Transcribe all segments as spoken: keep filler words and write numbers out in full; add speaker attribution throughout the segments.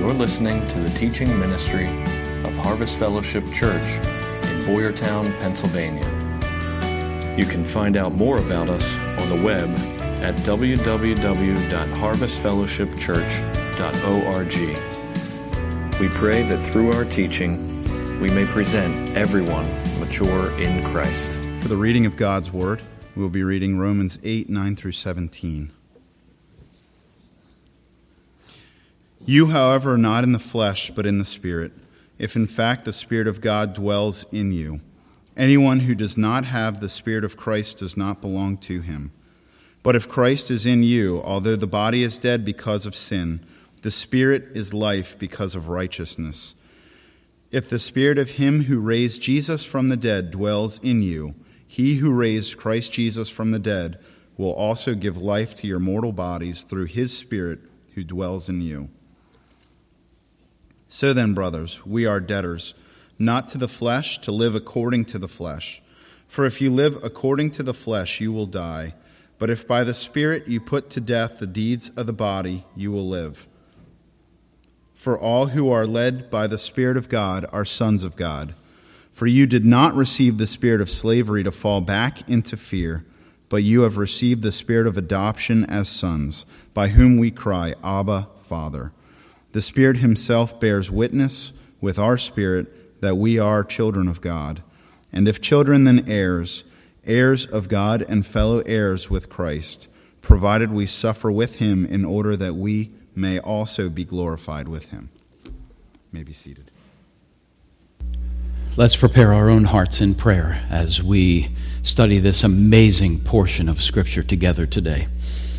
Speaker 1: You're listening to the teaching ministry of Harvest Fellowship Church in Boyertown, Pennsylvania. You can find out more about us on the web at w w w dot harvest fellowship church dot org. We pray that through our teaching, we may present everyone mature in Christ.
Speaker 2: For the reading of God's Word, we will be reading Romans eight, nine through seventeen. You, however, are not in the flesh, but in the Spirit, if in fact the Spirit of God dwells in you. Anyone who does not have the Spirit of Christ does not belong to him. But if Christ is in you, although the body is dead because of sin, the Spirit is life because of righteousness. If the Spirit of him who raised Jesus from the dead dwells in you, he who raised Christ Jesus from the dead will also give life to your mortal bodies through his Spirit who dwells in you. So then, brothers, we are debtors, not to the flesh, to live according to the flesh. For if you live according to the flesh, you will die. But if by the Spirit you put to death the deeds of the body, you will live. For all who are led by the Spirit of God are sons of God. For you did not receive the spirit of slavery to fall back into fear, but you have received the Spirit of adoption as sons, by whom we cry, Abba, Father. The Spirit himself bears witness with our spirit that we are children of God. And if children, then heirs, heirs of God and fellow heirs with Christ, provided we suffer with him in order that we may also be glorified with him. You may be seated.
Speaker 3: Let's prepare our own hearts in prayer as we study this amazing portion of Scripture together today.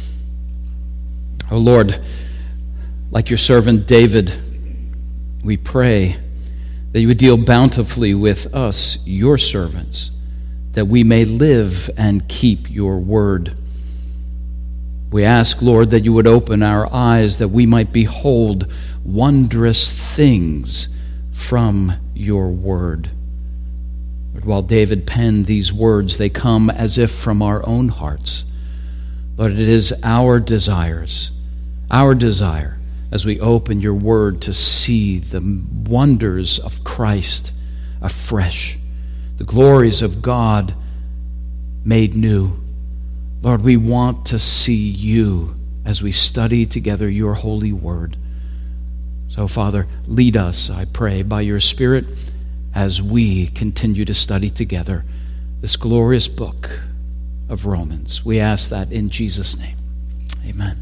Speaker 3: Oh Lord, like your servant David, we pray that you would deal bountifully with us, your servants, that we may live and keep your word. We ask, Lord, that you would open our eyes that we might behold wondrous things from your word. Lord, while David penned these words, they come as if from our own hearts. Lord, it is our desires, our desire, as we open your word to see the wonders of Christ afresh, the glories of God made new. Lord, we want to see you as we study together your holy word. So, Father, lead us, I pray, by your Spirit as we continue to study together this glorious book of Romans. We ask that in Jesus' name. Amen.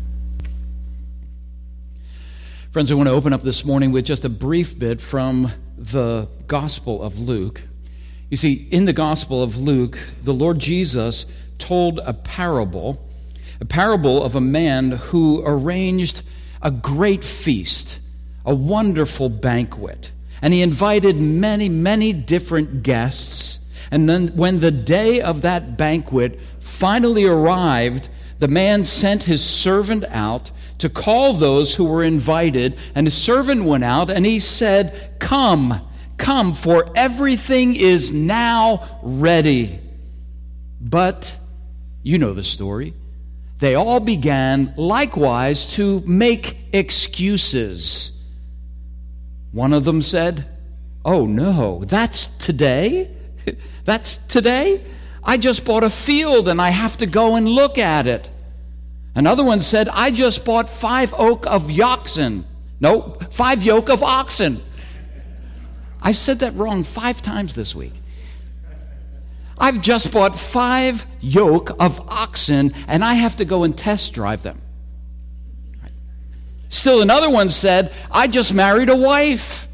Speaker 3: Friends, I want to open up this morning with just a brief bit from the Gospel of Luke. You see, in the Gospel of Luke, the Lord Jesus told a parable, a parable of a man who arranged a great feast, a wonderful banquet, and he invited many, many different guests. And then when the day of that banquet finally arrived, the man sent his servant out to call those who were invited, and his servant went out and he said, Come, come, for everything is now ready. But you know the story. They all began likewise to make excuses. One of them said, Oh no, that's today? That's today? I just bought a field and I have to go and look at it. Another one said, I just bought five yoke of oxen. No, five yoke of oxen. I've said that wrong five times this week. I've just bought five yoke of oxen, and I have to go and test drive them. Still another one said, I just married a wife.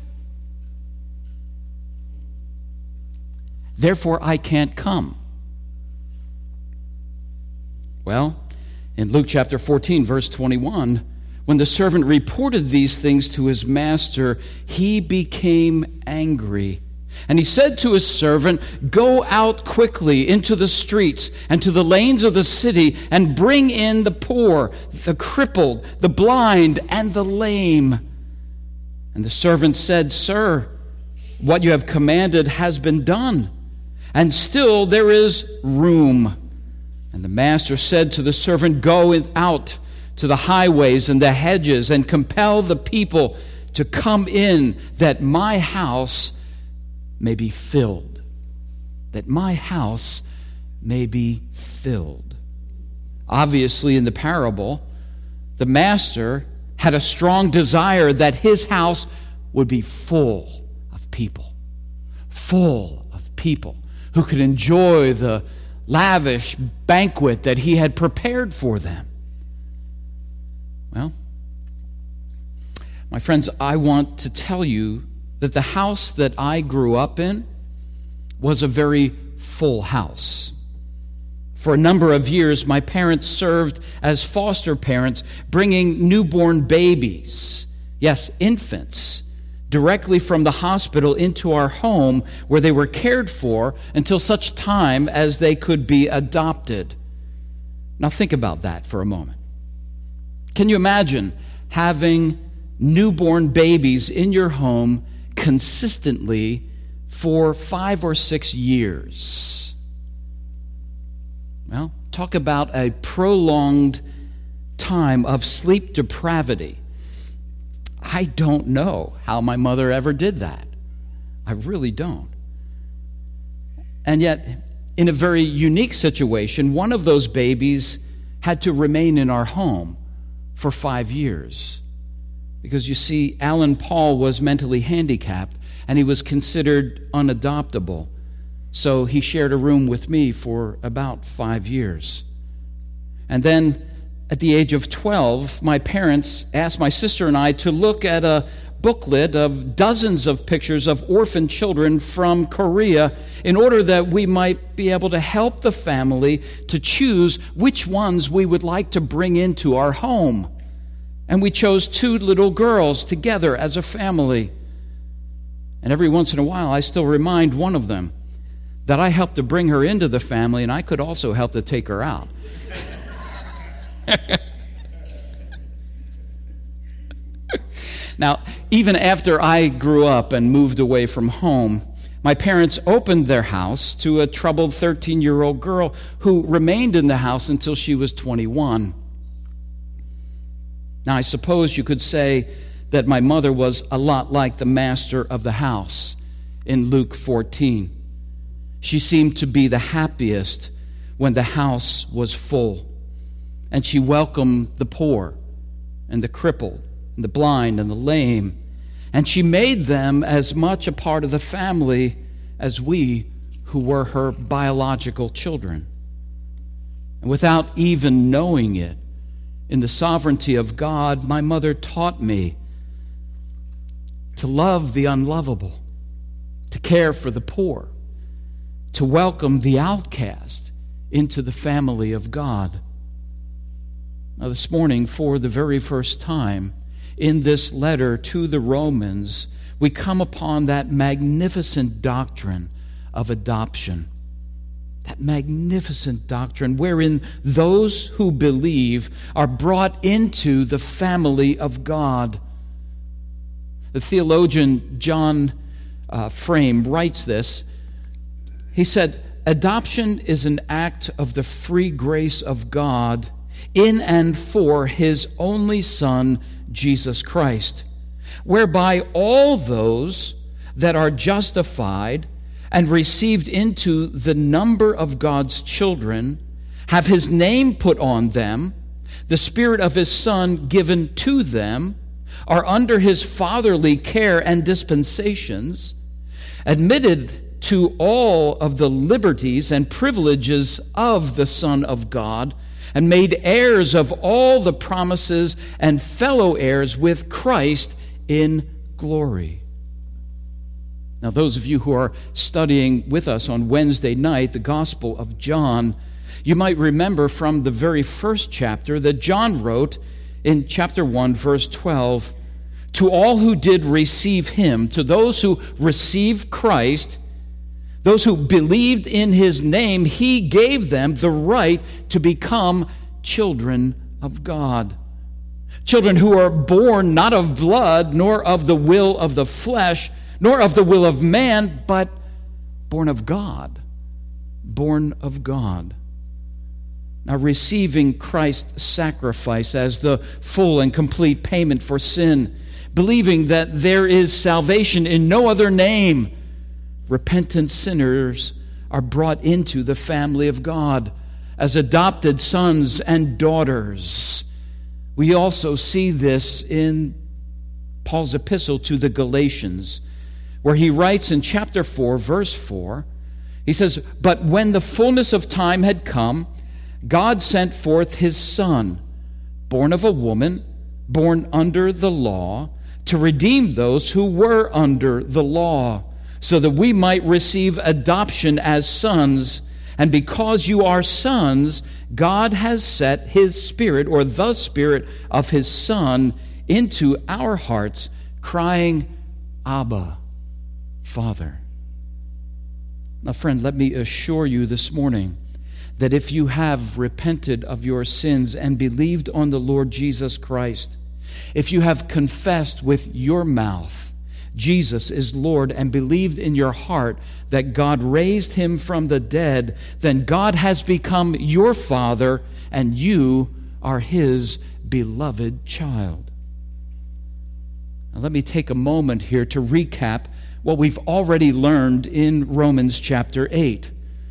Speaker 3: Therefore, I can't come. Well, in Luke chapter fourteen, verse twenty-one, when the servant reported these things to his master, he became angry. And he said to his servant, Go out quickly into the streets and to the lanes of the city and bring in the poor, the crippled, the blind, and the lame. And the servant said, Sir, what you have commanded has been done, and still there is room. And the master said to the servant, Go out to the highways and the hedges and compel the people to come in that my house may be filled. That my house may be filled. Obviously, in the parable, the master had a strong desire that his house would be full of people. Full of people who could enjoy the lavish banquet that he had prepared for them. Well, my friends, I want to tell you that the house that I grew up in was a very full house. For a number of years, my parents served as foster parents, bringing newborn babies, yes, infants, directly from the hospital into our home where they were cared for until such time as they could be adopted. Now think about that for a moment. Can you imagine having newborn babies in your home consistently for five or six years? Well, talk about a prolonged time of sleep depravity. I don't know how my mother ever did that. I really don't. And yet, in a very unique situation, one of those babies had to remain in our home for five years. Because you see, Alan Paul was mentally handicapped, and he was considered unadoptable. So he shared a room with me for about five years. And then, at the age of twelve, my parents asked my sister and I to look at a booklet of dozens of pictures of orphan children from Korea in order that we might be able to help the family to choose which ones we would like to bring into our home. And we chose two little girls together as a family. And every once in a while, I still remind one of them that I helped to bring her into the family, and I could also help to take her out. Now, even after I grew up and moved away from home, my parents opened their house to a troubled thirteen-year-old girl who remained in the house until she was twenty-one. Now, I suppose you could say that my mother was a lot like the master of the house in Luke fourteen. She seemed to be the happiest when the house was full, and she welcomed the poor and the crippled and the blind and the lame, and she made them as much a part of the family as we who were her biological children. And without even knowing it, in the sovereignty of God, my mother taught me to love the unlovable, to care for the poor, to welcome the outcast into the family of God. Now, this morning, for the very first time in this letter to the Romans, we come upon that magnificent doctrine of adoption. That magnificent doctrine wherein those who believe are brought into the family of God. The theologian John uh, Frame writes this. He said, "Adoption is an act of the free grace of God in and for His only Son, Jesus Christ, whereby all those that are justified and received into the number of God's children have His name put on them, the Spirit of His Son given to them, are under His fatherly care and dispensations, admitted to all of the liberties and privileges of the Son of God, and made heirs of all the promises and fellow heirs with Christ in glory." Now, those of you who are studying with us on Wednesday night the Gospel of John, you might remember from the very first chapter that John wrote in chapter one, verse twelve, "To all who did receive Him," to those who received Christ, those who believed in His name, He gave them the right to become children of God. Children who are born not of blood, nor of the will of the flesh, nor of the will of man, but born of God. Born of God. Now, receiving Christ's sacrifice as the full and complete payment for sin, believing that there is salvation in no other name, repentant sinners are brought into the family of God as adopted sons and daughters. We also see this in Paul's epistle to the Galatians, where he writes in chapter four, verse four, he says, "But when the fullness of time had come, God sent forth his Son, born of a woman, born under the law, to redeem those who were under the law, so that we might receive adoption as sons. And because you are sons, God has set his Spirit, or the Spirit of his Son, into our hearts, crying, Abba, Father." Now, friend, let me assure you this morning that if you have repented of your sins and believed on the Lord Jesus Christ, if you have confessed with your mouth Jesus is Lord and believed in your heart that God raised him from the dead, then God has become your Father and you are his beloved child. Now, let me take a moment here to recap what we've already learned in Romans chapter eight.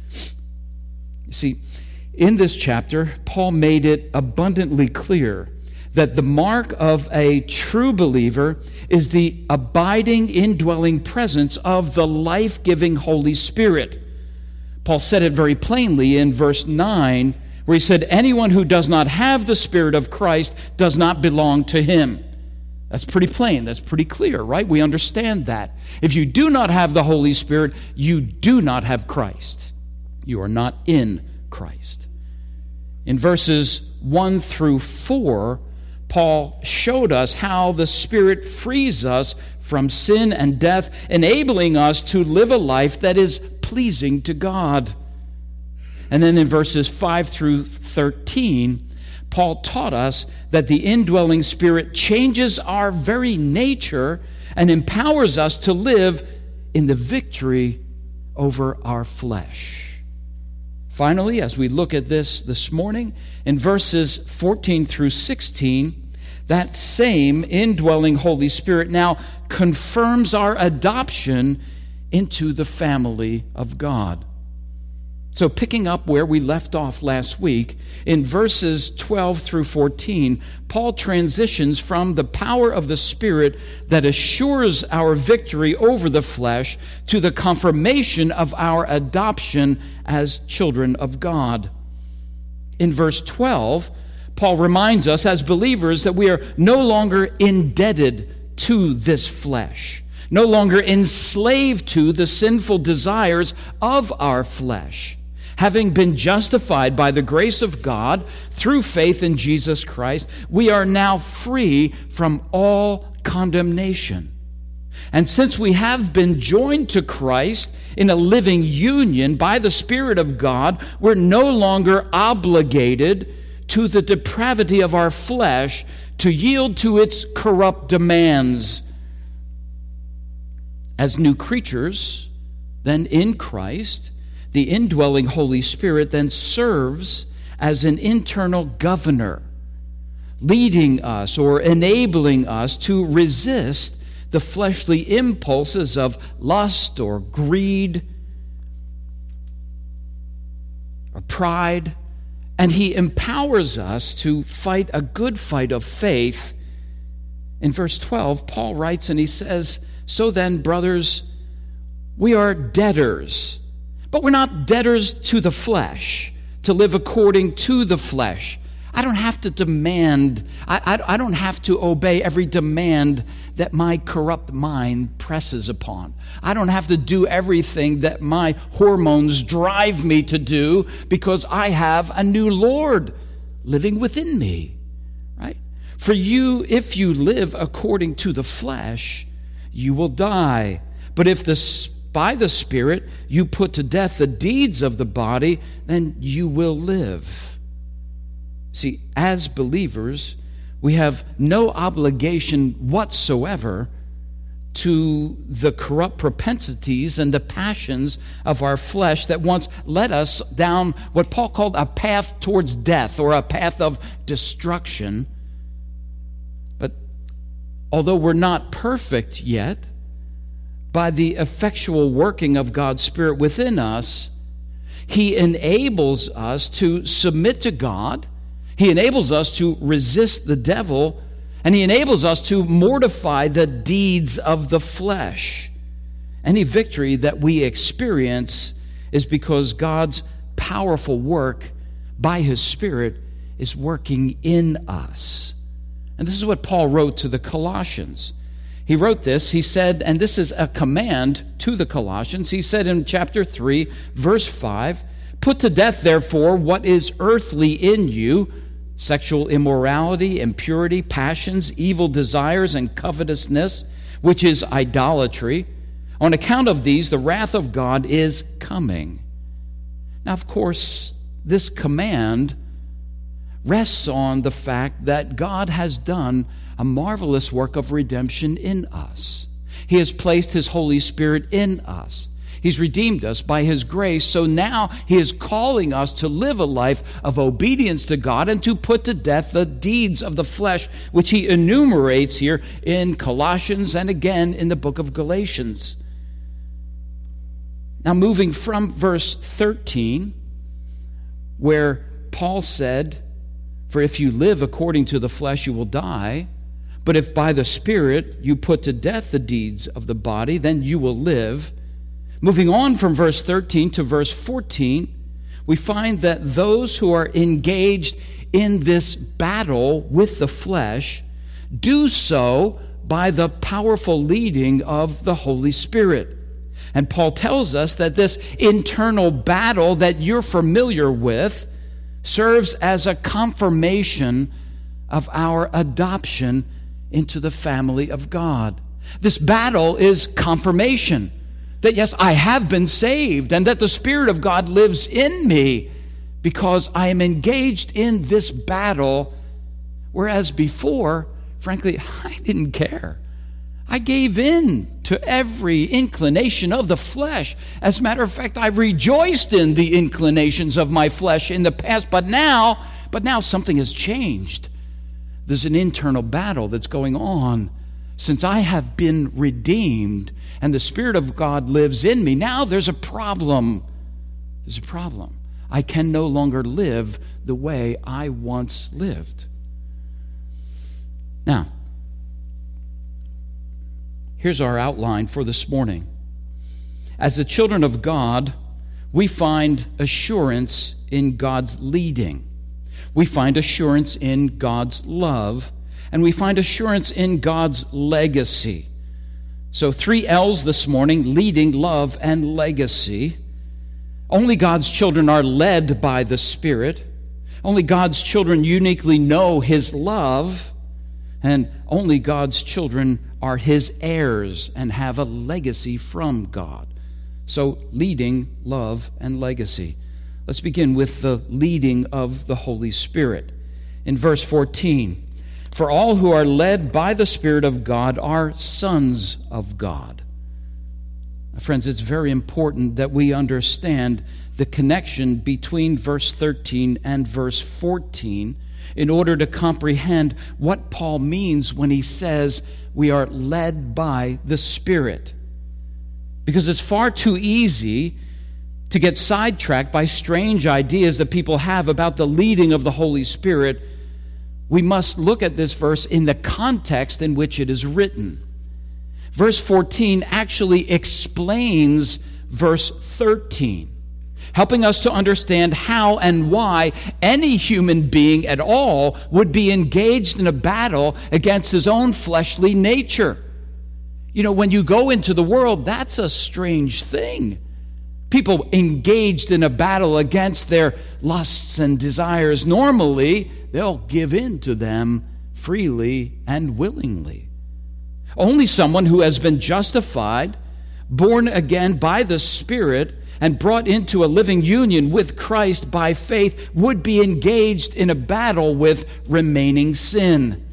Speaker 3: You see, in this chapter, Paul made it abundantly clear that the mark of a true believer is the abiding, indwelling presence of the life-giving Holy Spirit. Paul said it very plainly in verse nine, where he said, "Anyone who does not have the Spirit of Christ does not belong to him." That's pretty plain. That's pretty clear, right? We understand that. If you do not have the Holy Spirit, you do not have Christ. You are not in Christ. In verses one through four, Paul showed us how the Spirit frees us from sin and death, enabling us to live a life that is pleasing to God. And then in verses five through thirteen, Paul taught us that the indwelling Spirit changes our very nature and empowers us to live in the victory over our flesh. Finally, as we look at this this morning, in verses fourteen through sixteen, that same indwelling Holy Spirit now confirms our adoption into the family of God. So picking up where we left off last week, in verses twelve through fourteen, Paul transitions from the power of the Spirit that assures our victory over the flesh to the confirmation of our adoption as children of God. In verse twelve, Paul reminds us as believers that we are no longer indebted to this flesh, no longer enslaved to the sinful desires of our flesh. Having been justified by the grace of God through faith in Jesus Christ, we are now free from all condemnation. And since we have been joined to Christ in a living union by the Spirit of God, we're no longer obligated to the depravity of our flesh to yield to its corrupt demands. As new creatures, then in Christ, the indwelling Holy Spirit then serves as an internal governor, leading us or enabling us to resist the fleshly impulses of lust or greed or pride. And he empowers us to fight a good fight of faith. In verse twelve, Paul writes and he says, "So then, brothers, we are debtors. But we're not debtors to the flesh, to live according to the flesh." I don't have to demand, I, I, I don't have to obey every demand that my corrupt mind presses upon. I don't have to do everything that my hormones drive me to do because I have a new Lord living within me, right? For you, if you live according to the flesh, you will die. But if the by the Spirit you put to death the deeds of the body, then you will live. See, as believers, we have no obligation whatsoever to the corrupt propensities and the passions of our flesh that once led us down what Paul called a path towards death, or a path of destruction. But although we're not perfect yet, by the effectual working of God's Spirit within us, He enables us to submit to God. He enables us to resist the devil, and He enables us to mortify the deeds of the flesh. Any victory that we experience is because God's powerful work by His Spirit is working in us. And this is what Paul wrote to the Colossians. He wrote this, he said, and this is a command to the Colossians. He said in chapter three, verse five, "Put to death, therefore, what is earthly in you, sexual immorality, impurity, passions, evil desires, and covetousness, which is idolatry. On account of these, the wrath of God is coming." Now, of course, this command rests on the fact that God has done a marvelous work of redemption in us. He has placed His Holy Spirit in us. He's redeemed us by His grace, so now He is calling us to live a life of obedience to God and to put to death the deeds of the flesh, which He enumerates here in Colossians and again in the book of Galatians. Now, moving from verse thirteen, where Paul said, "For if you live according to the flesh, you will die. But if by the Spirit you put to death the deeds of the body, then you will live." Moving on from verse thirteen to verse fourteen, we find that those who are engaged in this battle with the flesh do so by the powerful leading of the Holy Spirit. And Paul tells us that this internal battle that you're familiar with serves as a confirmation of our adoption into the family of God. This battle is confirmation that, yes, I have been saved and that the Spirit of God lives in me because I am engaged in this battle, whereas before, frankly, I didn't care. I gave in to every inclination of the flesh. As a matter of fact, I rejoiced in the inclinations of my flesh in the past, but now, but now something has changed. There's an internal battle that's going on. Since I have been redeemed and the Spirit of God lives in me, now there's a problem. There's a problem. I can no longer live the way I once lived. Now, here's our outline for this morning. As the children of God, we find assurance in God's leading. We find assurance in God's love, and we find assurance in God's legacy. So three L's this morning: leading, love, and legacy. Only God's children are led by the Spirit. Only God's children uniquely know His love. And only God's children are His heirs and have a legacy from God. So leading, love, and legacy. Let's begin with the leading of the Holy Spirit. In verse fourteen, "For all who are led by the Spirit of God are sons of God." Now, friends, it's very important that we understand the connection between verse thirteen and verse fourteen in order to comprehend what Paul means when he says we are led by the Spirit. Because it's far too easy to get sidetracked by strange ideas that people have about the leading of the Holy Spirit. We must look at this verse in the context in which it is written. Verse fourteen actually explains verse thirteen, helping us to understand how and why any human being at all would be engaged in a battle against his own fleshly nature. You know, when you go into the world, that's a strange thing. People engaged in a battle against their lusts and desires, normally they'll give in to them freely and willingly. Only someone who has been justified, born again by the Spirit, and brought into a living union with Christ by faith would be engaged in a battle with remaining sin.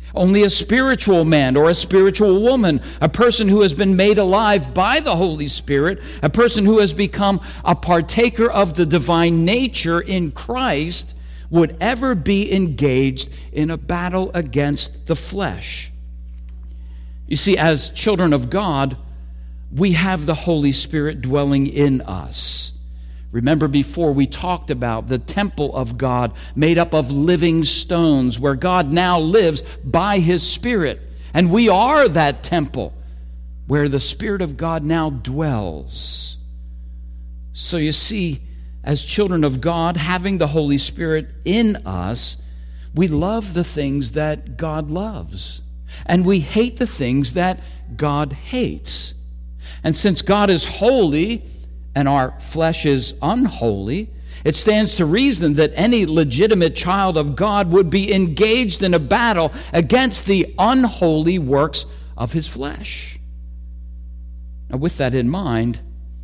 Speaker 3: Only a spiritual man or a spiritual woman, a person who has been made alive by the Holy Spirit, a person who has become a partaker of the divine nature in Christ, would ever be engaged in a battle against the flesh. You see, as children of God, we have the Holy Spirit dwelling in us. Remember before we talked about the temple of God made up of living stones where God now lives by His Spirit. And we are that temple where the Spirit of God now dwells. So you see, as children of God, having the Holy Spirit in us, we love the things that God loves. And we hate the things that God hates. And since God is holy, and our flesh is unholy, it stands to reason that any legitimate child of God would be engaged in a battle against the unholy works of his flesh. Now, with that in mind,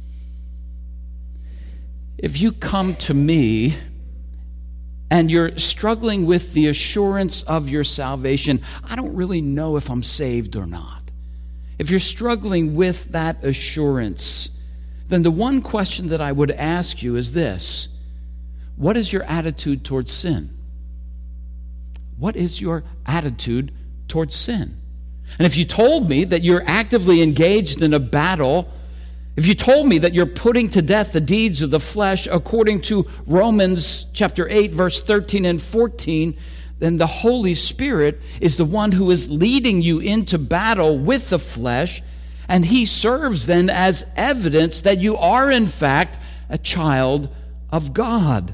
Speaker 3: if you come to me and you're struggling with the assurance of your salvation, I don't really know if I'm saved or not. If you're struggling with that assurance, then the one question that I would ask you is this: what is your attitude towards sin? What is your attitude towards sin? And if you told me that you're actively engaged in a battle, if you told me that you're putting to death the deeds of the flesh according to Romans chapter eight, verse thirteen and fourteen, then the Holy Spirit is the one who is leading you into battle with the flesh, and He serves then as evidence that you are in fact a child of God.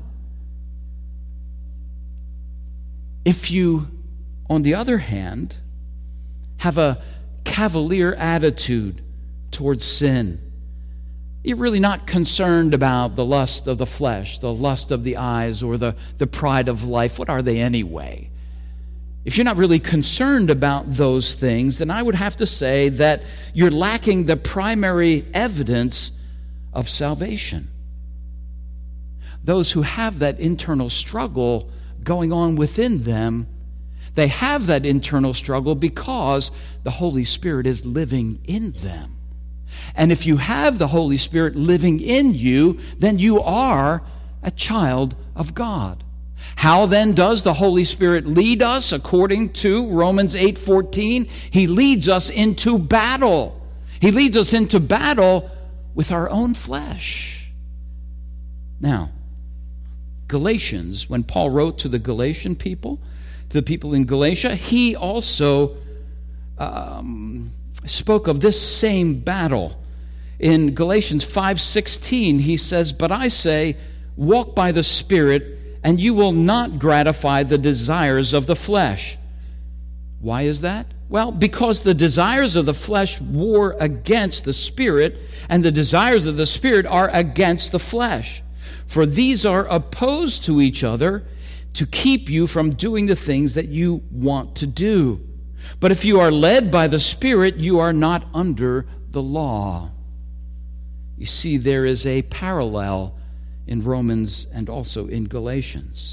Speaker 3: If you, on the other hand, have a cavalier attitude towards sin, you're really not concerned about the lust of the flesh, the lust of the eyes, or the, the pride of life. What are they anyway? If you're not really concerned about those things, then I would have to say that you're lacking the primary evidence of salvation. Those who have that internal struggle going on within them, they have that internal struggle because the Holy Spirit is living in them. And if you have the Holy Spirit living in you, then you are a child of God. How then does the Holy Spirit lead us? According to Romans eight fourteen, He leads us into battle. He leads us into battle with our own flesh. Now, Galatians, when Paul wrote to the Galatian people, to the people in Galatia, he also um, spoke of this same battle. In Galatians five sixteen, he says, "But I say, walk by the Spirit, and you will not gratify the desires of the flesh." Why is that? Well, because the desires of the flesh war against the Spirit, and the desires of the Spirit are against the flesh. For these are opposed to each other to keep you from doing the things that you want to do. But if you are led by the Spirit, you are not under the law. You see, there is a parallel in Romans and also in Galatians.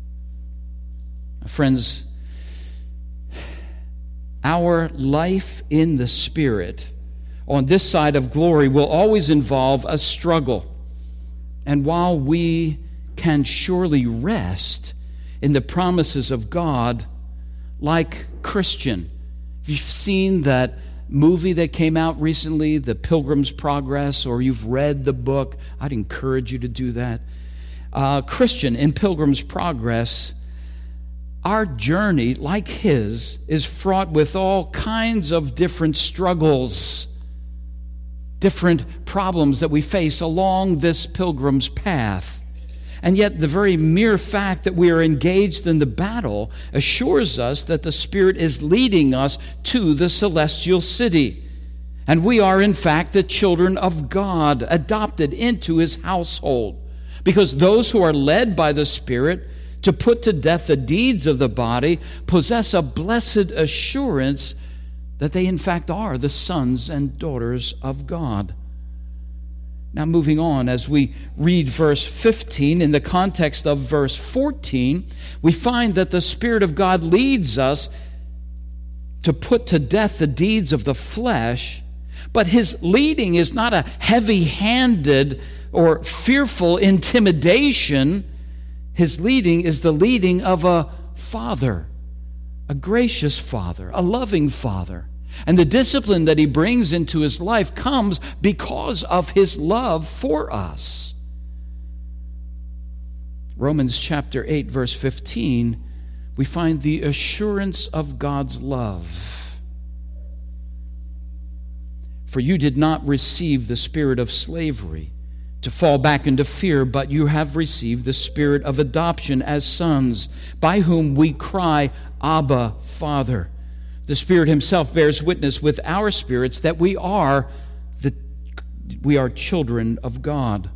Speaker 3: Friends, our life in the Spirit on this side of glory will always involve a struggle. And while we can surely rest in the promises of God, like Christian, if you've seen that movie that came out recently, The Pilgrim's Progress, or you've read the book, I'd encourage you to do that. Uh, Christian, in Pilgrim's Progress, our journey, like his, is fraught with all kinds of different struggles, different problems that we face along this pilgrim's path. And yet the very mere fact that we are engaged in the battle assures us that the Spirit is leading us to the celestial city. And we are in fact the children of God, adopted into His household. Because those who are led by the Spirit to put to death the deeds of the body possess a blessed assurance that they in fact are the sons and daughters of God. Now, moving on, as we read verse fifteen, in the context of verse fourteen, we find that the Spirit of God leads us to put to death the deeds of the flesh, but his leading is not a heavy-handed or fearful intimidation. His leading is the leading of a father, a gracious father, a loving father. And the discipline that he brings into his life comes because of his love for us. Romans chapter eight, verse fifteen, we find the assurance of God's love. For you did not receive the spirit of slavery to fall back into fear, but you have received the spirit of adoption as sons, by whom we cry, Abba, Father. The Spirit himself bears witness with our spirits that we are the we are children of God.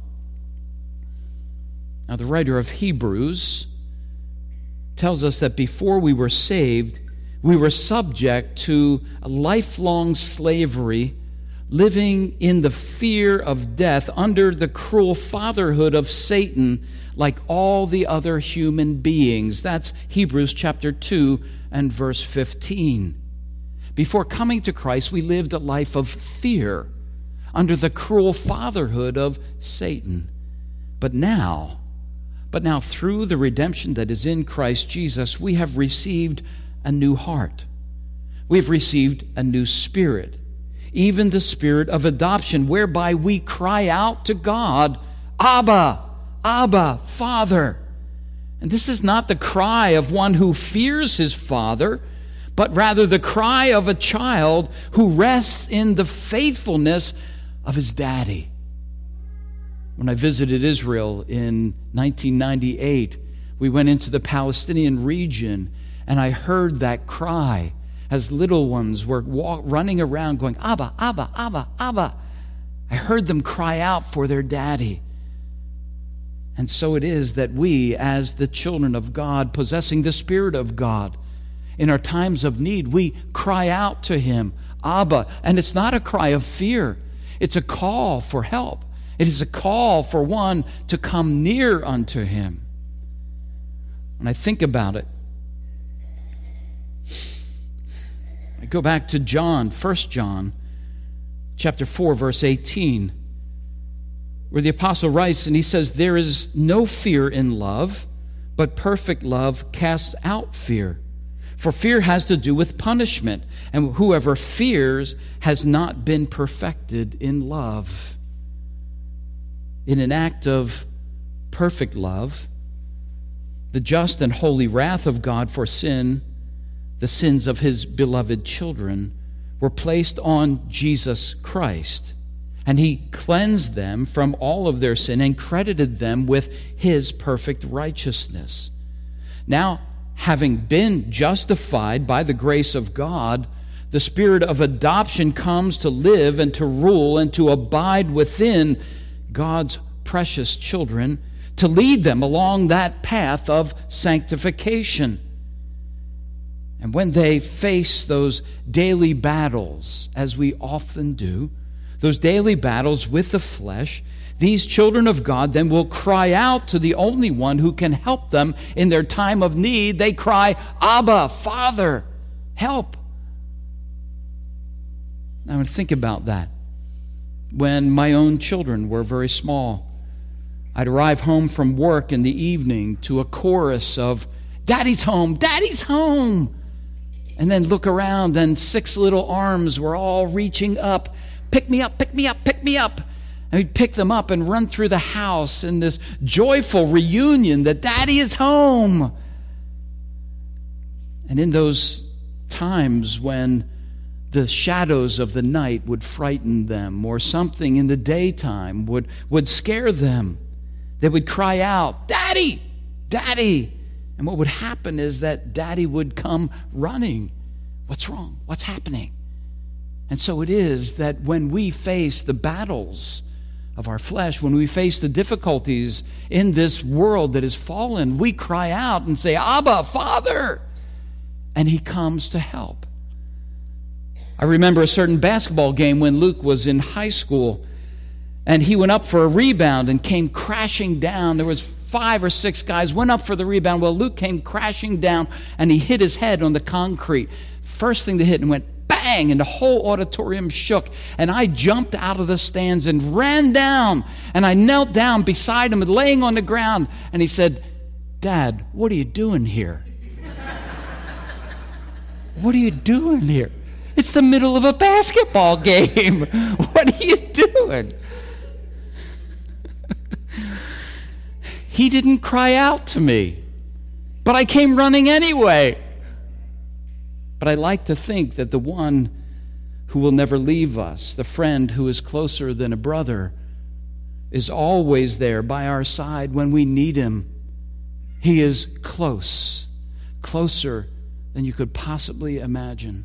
Speaker 3: Now, the writer of Hebrews tells us that before we were saved, we were subject to a lifelong slavery, living in the fear of death under the cruel fatherhood of Satan, like all the other human beings. That's Hebrews chapter two and verse fifteen. Before coming to Christ, we lived a life of fear under the cruel fatherhood of Satan. But now, but now through the redemption that is in Christ Jesus, we have received a new heart. We've received a new spirit, even the spirit of adoption, whereby we cry out to God, Abba, Abba, Father. And this is not the cry of one who fears his father, but rather the cry of a child who rests in the faithfulness of his daddy. When I visited Israel in nineteen ninety-eight, we went into the Palestinian region, and I heard that cry as little ones were walk, running around going, Abba, Abba, Abba, Abba. I heard them cry out for their daddy. And so it is that we, as the children of God, possessing the Spirit of God, in our times of need, we cry out to him, Abba. And it's not a cry of fear. It's a call for help. It is a call for one to come near unto him. When I think about it, I go back to John, First John, chapter four, verse eighteen, where the apostle writes, and he says, there is no fear in love, but perfect love casts out fear. For fear has to do with punishment, and whoever fears has not been perfected in love. In an act of perfect love, the just and holy wrath of God for sin, the sins of his beloved children, were placed on Jesus Christ. And he cleansed them from all of their sin and credited them with his perfect righteousness. Now, having been justified by the grace of God, the spirit of adoption comes to live and to rule and to abide within God's precious children, to lead them along that path of sanctification. And when they face those daily battles, as we often do, those daily battles with the flesh, these children of God then will cry out to the only one who can help them in their time of need. They cry, Abba, Father, help. Now, I would think about that. When my own children were very small, I'd arrive home from work in the evening to a chorus of, Daddy's home, Daddy's home. And then look around, and six little arms were all reaching up. Pick me up, pick me up, pick me up. And we'd pick them up and run through the house in this joyful reunion that Daddy is home. And in those times when the shadows of the night would frighten them, or something in the daytime would, would scare them, they would cry out, Daddy, Daddy. And what would happen is that Daddy would come running. What's wrong? What's happening? And so it is that when we face the battles of our flesh, when we face the difficulties in this world that is fallen, we cry out and say, Abba, Father. And he comes to help. I remember a certain basketball game when Luke was in high school, and he went up for a rebound and came crashing down. There was five or six guys went up for the rebound. Well, Luke came crashing down, and he hit his head on the concrete. First thing to hit, and went bang, and the whole auditorium shook. And I jumped out of the stands and ran down, and I knelt down beside him, laying on the ground. And he said, "Dad, what are you doing here?" "What are you doing here?" "It's the middle of a basketball game. What are you doing?" He didn't cry out to me, but I came running anyway. But I like to think that the one who will never leave us, the friend who is closer than a brother, is always there by our side when we need him. He is close, closer than you could possibly imagine.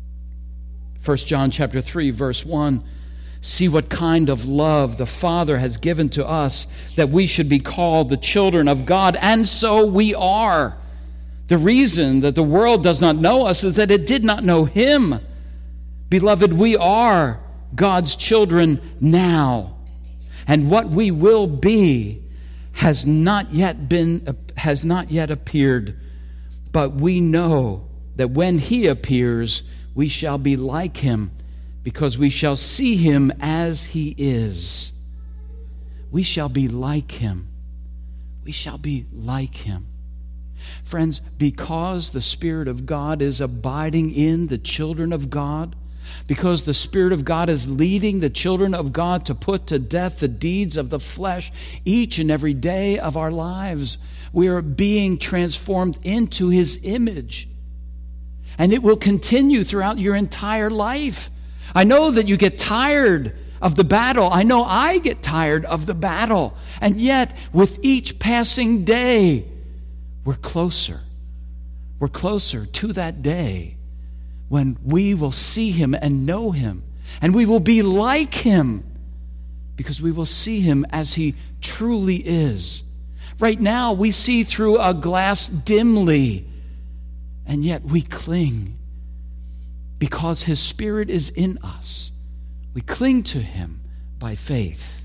Speaker 3: First John chapter three, verse one, "See what kind of love the Father has given to us, that we should be called the children of God, and so we are. The reason that the world does not know us is that it did not know him. Beloved, we are God's children now, and what we will be has not yet been has not yet appeared. But we know that when he appears, we shall be like him, because we shall see him as he is." We shall be like him. We shall be like him. Friends, because the Spirit of God is abiding in the children of God, because the Spirit of God is leading the children of God to put to death the deeds of the flesh each and every day of our lives, we are being transformed into his image. And it will continue throughout your entire life. I know that you get tired of the battle. I know I get tired of the battle. And yet, with each passing day, we're closer. We're closer to that day when we will see him and know him. And we will be like him because we will see him as he truly is. Right now, we see through a glass dimly, and yet we cling because his Spirit is in us. We cling to him by faith.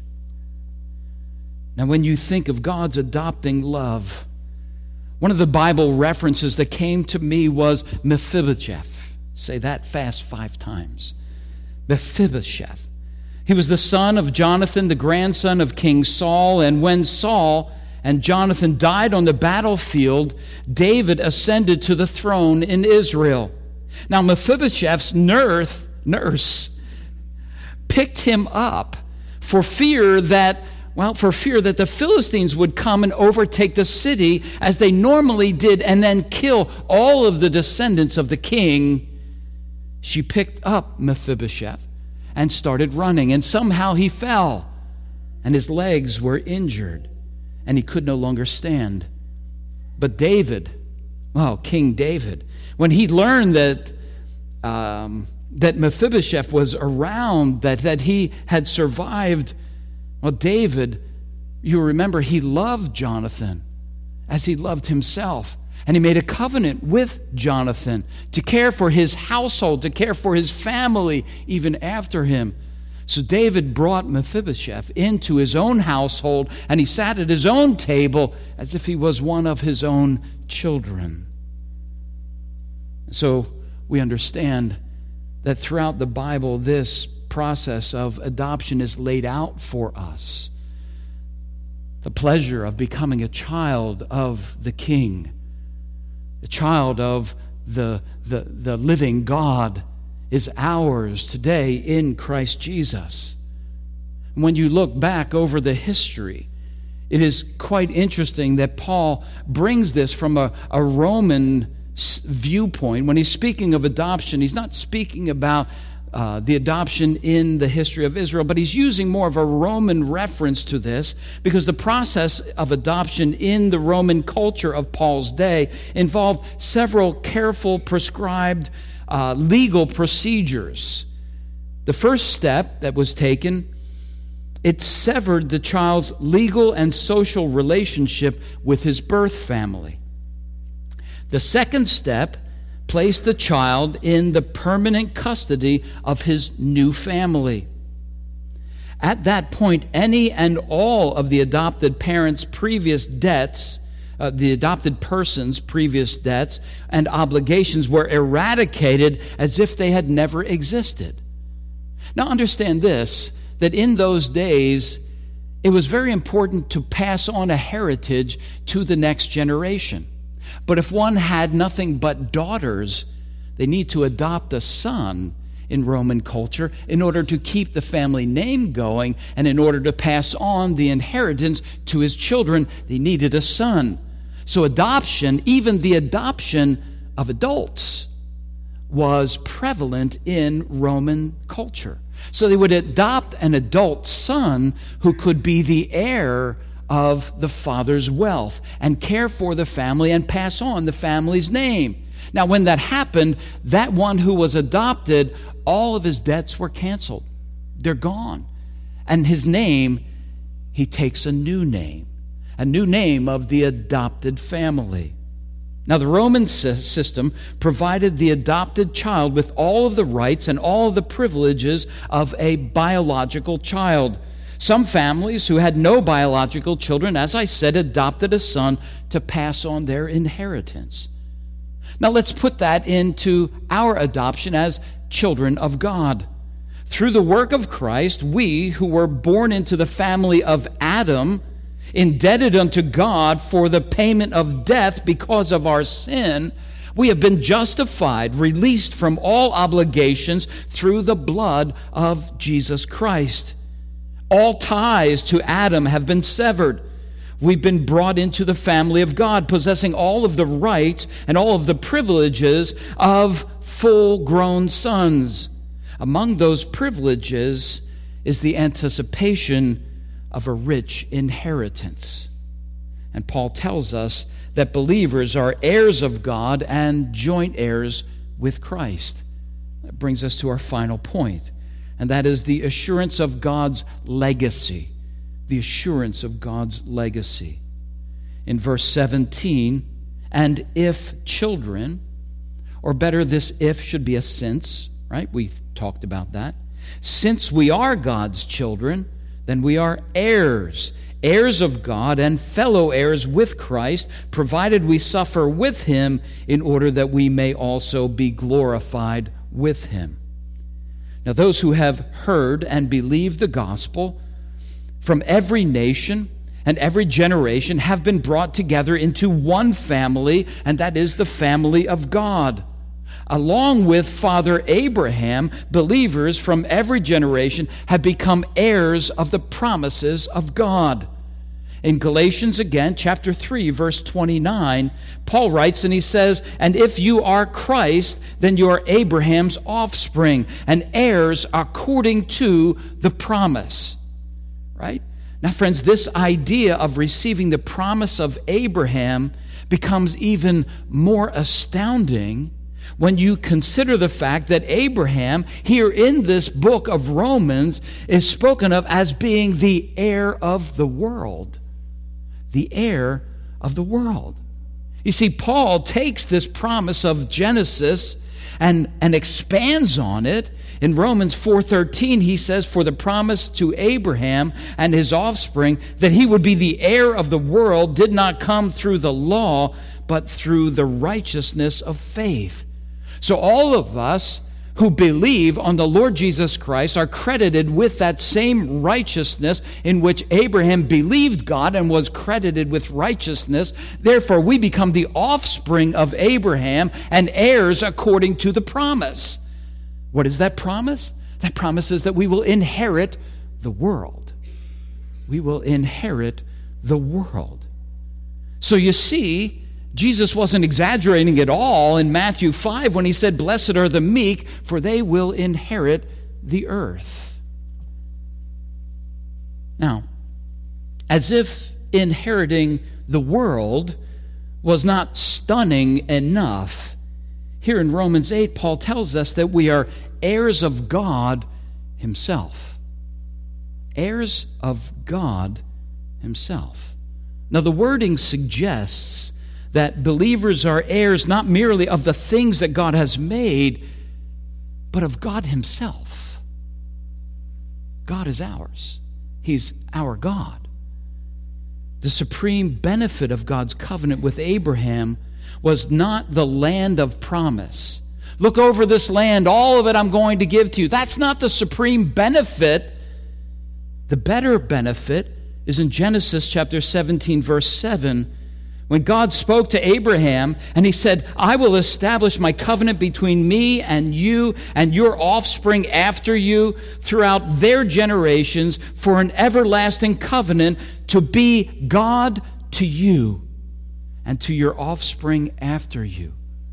Speaker 3: Now, when you think of God's adopting love, one of the Bible references that came to me was Mephibosheth. Say that fast five times. Mephibosheth. He was the son of Jonathan, the grandson of King Saul, and when Saul and Jonathan died on the battlefield, David ascended to the throne in Israel. Now Mephibosheth's nurse, nurse picked him up for fear that, well, for fear that the Philistines would come and overtake the city as they normally did and then kill all of the descendants of the king. She picked up Mephibosheth and started running, and somehow he fell, and his legs were injured, and he could no longer stand. But David, well, King David, when he learned that um, that Mephibosheth was around, that, that he had survived, well, David, you remember, he loved Jonathan as he loved himself. And he made a covenant with Jonathan to care for his household, to care for his family, even after him. So David brought Mephibosheth into his own household, and he sat at his own table as if he was one of his own children. So we understand that throughout the Bible, this process of adoption is laid out for us. The pleasure of becoming a child of the King, the child of the, the, the living God, is ours today in Christ Jesus. When you look back over the history, it is quite interesting that Paul brings this from a, a Roman viewpoint. When he's speaking of adoption, he's not speaking about Uh, the adoption in the history of Israel, but he's using more of a Roman reference to this because the process of adoption in the Roman culture of Paul's day involved several careful, prescribed uh, legal procedures. The first step that was taken, it severed the child's legal and social relationship with his birth family. The second step placed the child in the permanent custody of his new family. At that point, any and all of the adopted parents' previous debts, uh, the adopted person's previous debts and obligations were eradicated as if they had never existed. Now understand this, that in those days, it was very important to pass on a heritage to the next generation. But if one had nothing but daughters, they need to adopt a son in Roman culture in order to keep the family name going, and in order to pass on the inheritance to his children, they needed a son. So adoption, even the adoption of adults, was prevalent in Roman culture. So they would adopt an adult son who could be the heir of the father's wealth and care for the family and pass on the family's name. Now, when that happened, that one who was adopted, all of his debts were canceled. They're gone. And his name, he takes a new name, a new name of the adopted family. Now, the Roman system provided the adopted child with all of the rights and all of the privileges of a biological child. Some families who had no biological children, as I said, adopted a son to pass on their inheritance. Now, let's put that into our adoption as children of God. Through the work of Christ, we who were born into the family of Adam, indebted unto God for the payment of death because of our sin, we have been justified, released from all obligations through the blood of Jesus Christ. All ties to Adam have been severed. We've been brought into the family of God, possessing all of the rights and all of the privileges of full-grown sons. Among those privileges is the anticipation of a rich inheritance. And Paul tells us that believers are heirs of God and joint heirs with Christ. That brings us to our final point, and that is the assurance of God's legacy. The assurance of God's legacy. In verse seventeen, and if children, or better, this if should be a since, right? We've talked about that. Since we are God's children, then we are heirs, heirs of God and fellow heirs with Christ, provided we suffer with him in order that we may also be glorified with him. Now, those who have heard and believed the gospel from every nation and every generation have been brought together into one family, and that is the family of God. Along with Father Abraham, believers from every generation have become heirs of the promises of God. In Galatians again, chapter three, verse twenty-nine, Paul writes and he says, and if you are Christ, then you are Abraham's offspring and heirs according to the promise. Right? Now, friends, this idea of receiving the promise of Abraham becomes even more astounding when you consider the fact that Abraham, here in this book of Romans, is spoken of as being the heir of the world. The heir of the world. You see, Paul takes this promise of Genesis and, and expands on it. In Romans four thirteen, he says, for the promise to Abraham and his offspring that he would be the heir of the world did not come through the law, but through the righteousness of faith. So all of us who believe on the Lord Jesus Christ are credited with that same righteousness in which Abraham believed God and was credited with righteousness. Therefore, we become the offspring of Abraham and heirs according to the promise. What is that promise? That promise is that we will inherit the world. We will inherit the world. So you see, Jesus wasn't exaggerating at all in Matthew five when he said, blessed are the meek, for they will inherit the earth. Now, as if inheriting the world was not stunning enough, here in Romans eight, Paul tells us that we are heirs of God himself. Heirs of God himself. Now, the wording suggests that believers are heirs not merely of the things that God has made, but of God himself. God is ours. He's our God. The supreme benefit of God's covenant with Abraham was not the land of promise. Look over this land, all of it I'm going to give to you. That's not the supreme benefit. The better benefit is in Genesis chapter seventeen, verse seven, when God spoke to Abraham and he said, I will establish my covenant between me and you and your offspring after you throughout their generations for an everlasting covenant to be God to you and to your offspring after you.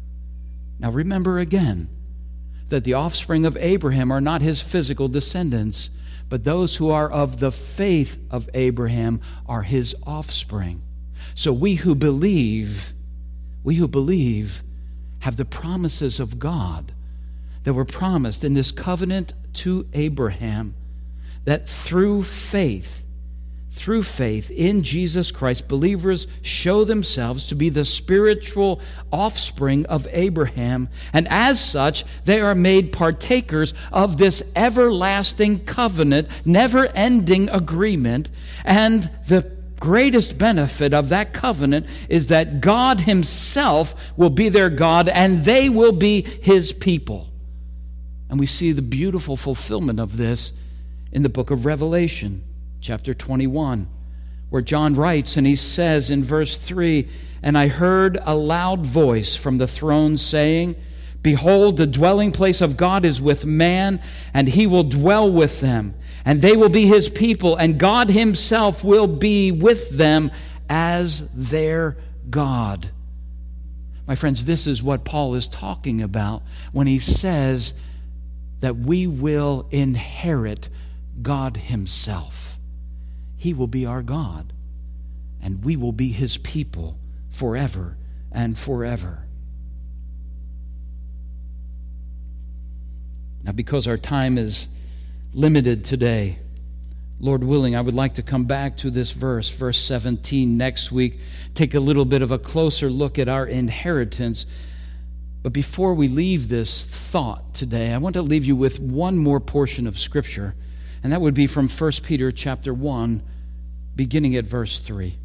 Speaker 3: Now remember again that the offspring of Abraham are not his physical descendants, but those who are of the faith of Abraham are his offspring. So we who believe, we who believe have the promises of God that were promised in this covenant to Abraham, that through faith, through faith in Jesus Christ, believers show themselves to be the spiritual offspring of Abraham, and as such, they are made partakers of this everlasting covenant, never-ending agreement, and the greatest benefit of that covenant is that God himself will be their God and they will be his people. And we see the beautiful fulfillment of this in the book of Revelation, chapter twenty-one, where John writes and he says in verse three, and I heard a loud voice from the throne saying, behold, the dwelling place of God is with man, and he will dwell with them. And they will be his people, and God himself will be with them as their God. My friends, this is what Paul is talking about when he says that we will inherit God himself. He will be our God, and we will be his people forever and forever. Now, because our time is limited today, Lord willing, I would like to come back to this verse, verse seventeen, next week, take a little bit of a closer look at our inheritance. But before we leave this thought today, I want to leave you with one more portion of Scripture, and that would be from First Peter chapter one, beginning at verse three.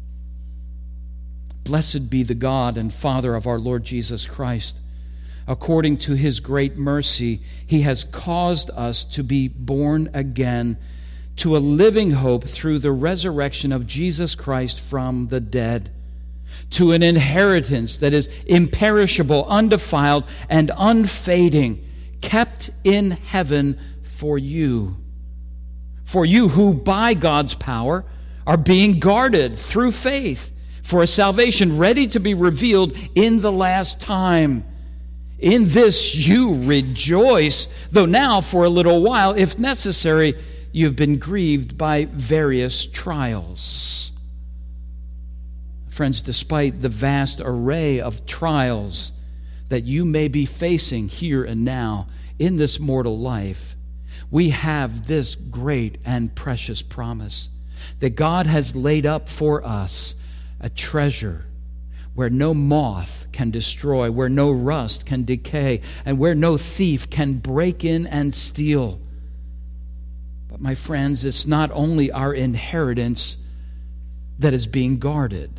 Speaker 3: Blessed be the God and Father of our Lord Jesus Christ. According to his great mercy, he has caused us to be born again to a living hope through the resurrection of Jesus Christ from the dead, to an inheritance that is imperishable, undefiled, and unfading, kept in heaven for you. For you who by God's power are being guarded through faith for a salvation ready to be revealed in the last time. In this you rejoice, though now for a little while, if necessary, you have been grieved by various trials. Friends, despite the vast array of trials that you may be facing here and now in this mortal life, we have this great and precious promise that God has laid up for us a treasure where no moth can destroy, where no rust can decay, and where no thief can break in and steal. But my friends, it's not only our inheritance that is being guarded.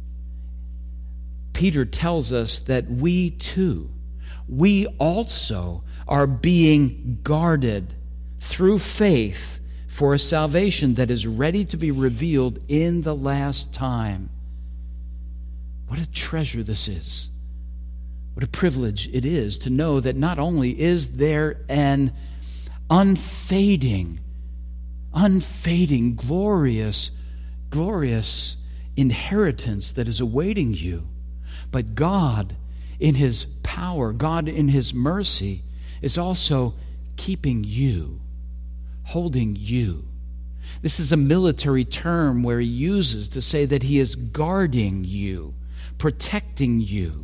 Speaker 3: Peter tells us that we too, we also are being guarded through faith for a salvation that is ready to be revealed in the last time. What a treasure this is. What a privilege it is to know that not only is there an unfading, unfading, glorious, glorious inheritance that is awaiting you, but God in his power, God in his mercy is also keeping you, holding you. This is a military term where he uses to say that he is guarding you, protecting you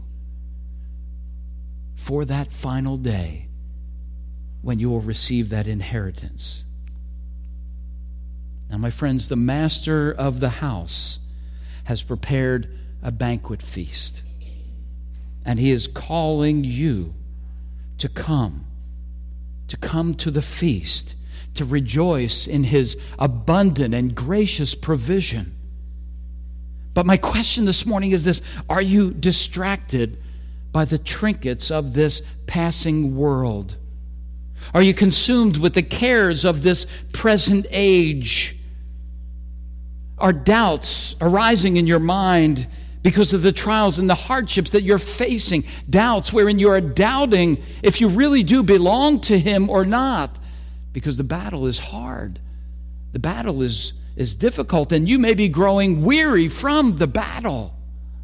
Speaker 3: for that final day when you will receive that inheritance. Now, my friends, the master of the house has prepared a banquet feast, and he is calling you to come, to come to the feast, to rejoice in His abundant and gracious provision. But my question this morning is this: are you distracted by the trinkets of this passing world? Are you consumed with the cares of this present age? Are doubts arising in your mind because of the trials and the hardships that you're facing? Doubts wherein you are doubting if you really do belong to Him or not, because the battle is hard. The battle is, is difficult, and you may be growing weary from the battle.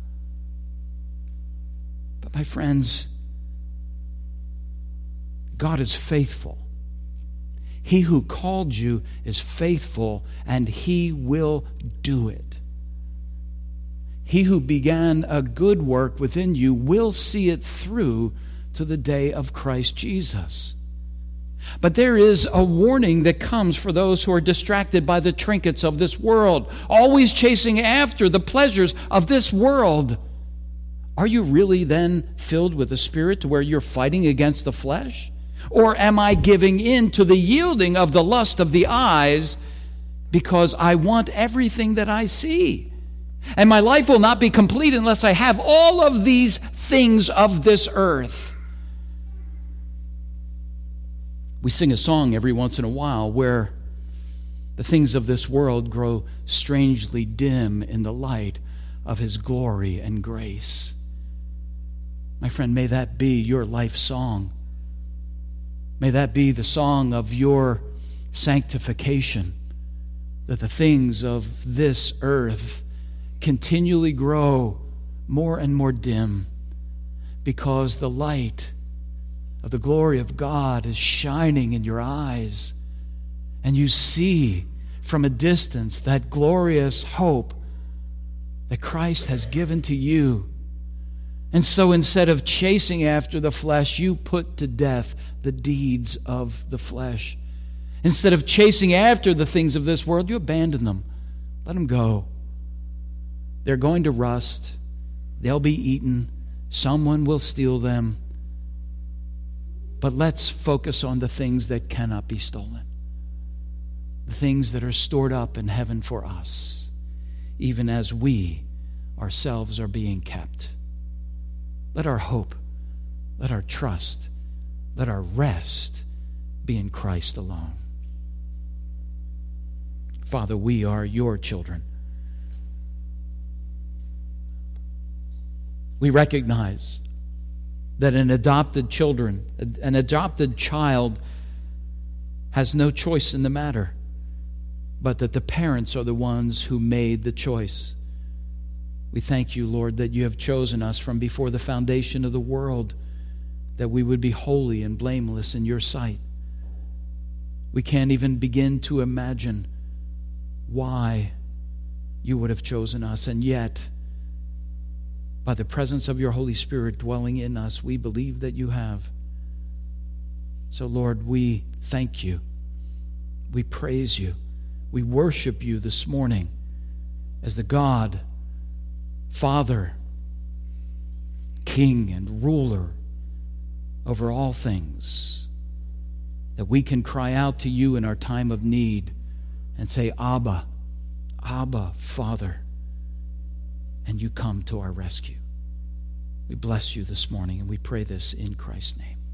Speaker 3: But my friends, God is faithful. He who called you is faithful, and He will do it. He who began a good work within you will see it through to the day of Christ Jesus. But there is a warning that comes for those who are distracted by the trinkets of this world, always chasing after the pleasures of this world. Are you really then filled with the Spirit to where you're fighting against the flesh? Or am I giving in to the yielding of the lust of the eyes because I want everything that I see? And my life will not be complete unless I have all of these things of this earth. We sing a song every once in a while where the things of this world grow strangely dim in the light of His glory and grace. My friend, may that be your life song. May that be the song of your sanctification, that the things of this earth continually grow more and more dim because the light of the glory of God is shining in your eyes, and you see from a distance that glorious hope that Christ has given to you. And so instead of chasing after the flesh, you put to death the deeds of the flesh. Instead of chasing after the things of this world, you abandon them. Let them go. They're going to rust. They'll be eaten. Someone will steal them. But let's focus on the things that cannot be stolen. The things that are stored up in heaven for us, even as we ourselves are being kept. Let our hope, let our trust, let our rest be in Christ alone. Father, we are your children. We recognize that an adopted children, an adopted child has no choice in the matter, but that the parents are the ones who made the choice. We thank you, Lord, that you have chosen us from before the foundation of the world, that we would be holy and blameless in your sight. We can't even begin to imagine why you would have chosen us, and yet, by the presence of your Holy Spirit dwelling in us, we believe that you have. So, Lord, we thank you. We praise you. We worship you this morning as the God, Father, King, and ruler over all things, that we can cry out to you in our time of need and say, Abba, Abba, Father, and you come to our rescue. We bless you this morning, and we pray this in Christ's name.